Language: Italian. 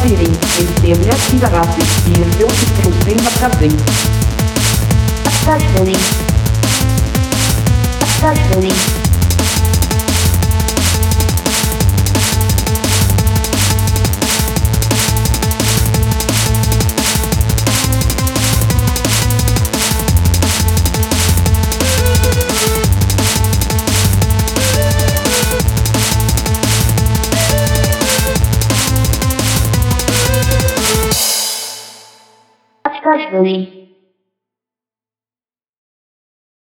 Partirem esteve ativará-se e ergueu-se pelo trem da cadeia. Occasionally. Occasionally. Occasionally.